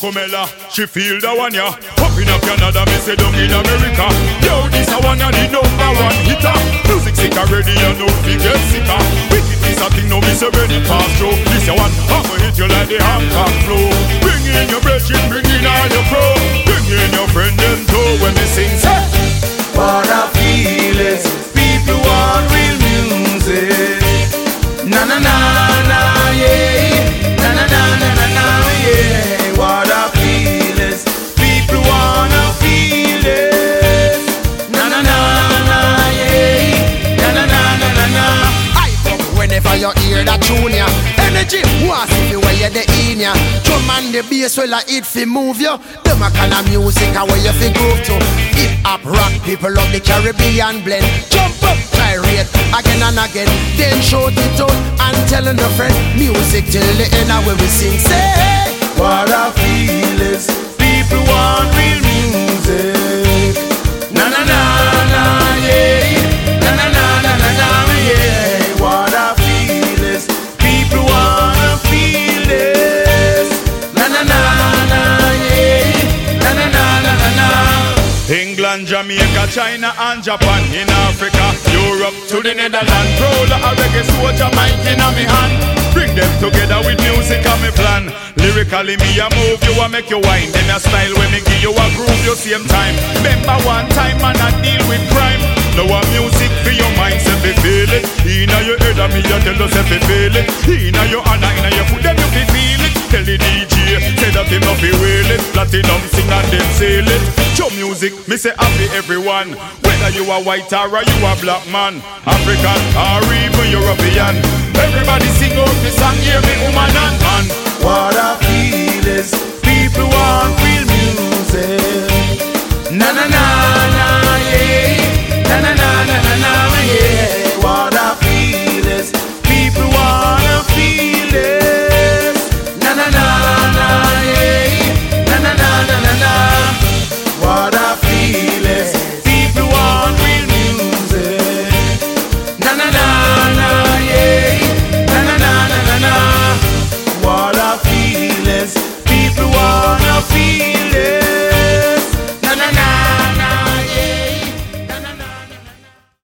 Cocomello, she feel the one ya. Up in Canada, me say down in America. Yo, this a one ya the number one hitter. Music sick already, you know we get sicker. Wicked is a thing, no me say when it pass through. This a one, I'ma hit you like the Hancock flow. Bring in your brethren, bring in all your pro. Bring in your friend them too when me sing say. What I feel is people want real music. Na na na na yeah. Na na na na na na yeah. What I feel is people wanna feel it. Na na na na yeah. Na na na na na na. I come whenever you hear that tune ya. Energy was if you wear the in ya. Drum and the bass will it fi move you. Them a kind of music a way you fi groove to. Hip hop rock people love the Caribbean blend. Jump up, gyrate again and again. Then shout it out and tell a friend. Music till the end of where we sing. Say what I feel is people want real music. Na na na na yeah. Na na na na na na yeah. What I feel is people wanna feel this. Na na na na yeah. Na na na na na na. England, Jamaica, China and Japan. In Africa, Europe to the Netherlands. Proud of a reggae soldier, mic in a me hand. Bring them together with music and me plan. Lyrically me a move you a make you wine. Then a style when me give you a groove you same time. Remember one time man I deal with crime. Now a music for your mind, say fi feel it. Inna your head and me a tell you say fi feel it. Inna your hand and inna your foot them you fi feel it. Tell the DJ say that him no fi wail it. Platinum sing and them seal it. Show music, me say happy everyone. Whether you a white or you a black man, African or even European. Everybody sing out the song, hear me woman and man. What I feel is people want real music. Na na na